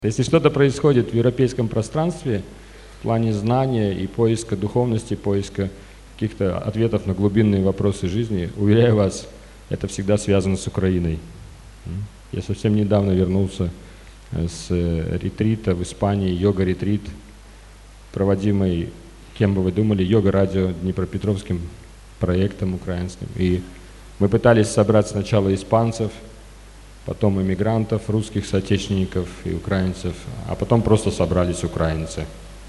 Если что-то происходит в европейском пространстве в плане знания и поиска духовности, поиска каких-то ответов на глубинные вопросы жизни, уверяю вас, это всегда связано с Украиной. Я совсем недавно вернулся с ретрита в Испании, йога-ретрит, проводимый, кем бы вы думали, йога-радио Днепропетровским проектом украинским. И мы пытались собрать сначала испанцев, потом иммигрантов, русских соотечественников и украинцев, а потом просто собрались украинцы.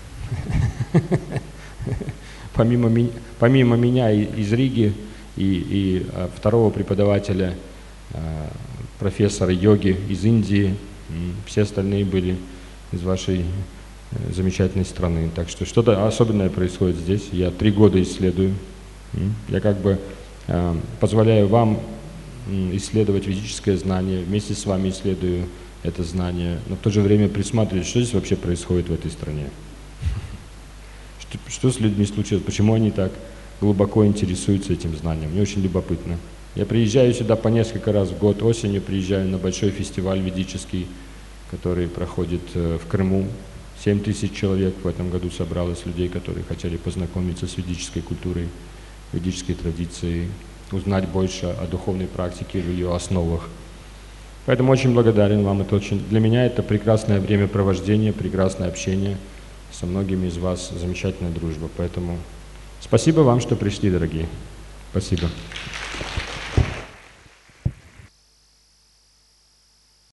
Помимо меня из Риги и второго преподавателя, профессора йоги из Индии, все остальные были из вашей замечательной страны. Так что что-то особенное происходит здесь. Я 3 года исследую. Я как бы позволяю вам исследовать ведическое знание, вместе с вами исследую это знание, но в то же время присматриваюсь, что здесь вообще происходит в этой стране. Что с людьми случилось, почему они так глубоко интересуются этим знанием. Мне очень любопытно. Я приезжаю сюда по несколько раз в год, осенью приезжаю на большой фестиваль ведический, который проходит в Крыму. 7000 человек в этом году собралось, людей, которые хотели познакомиться с ведической культурой, ведической традицией, узнать больше о духовной практике в ее основах. Поэтому очень благодарен вам. Для меня это прекрасное времяпровождение, прекрасное общение со многими из вас, замечательная дружба. Поэтому спасибо вам, что пришли, дорогие. Спасибо.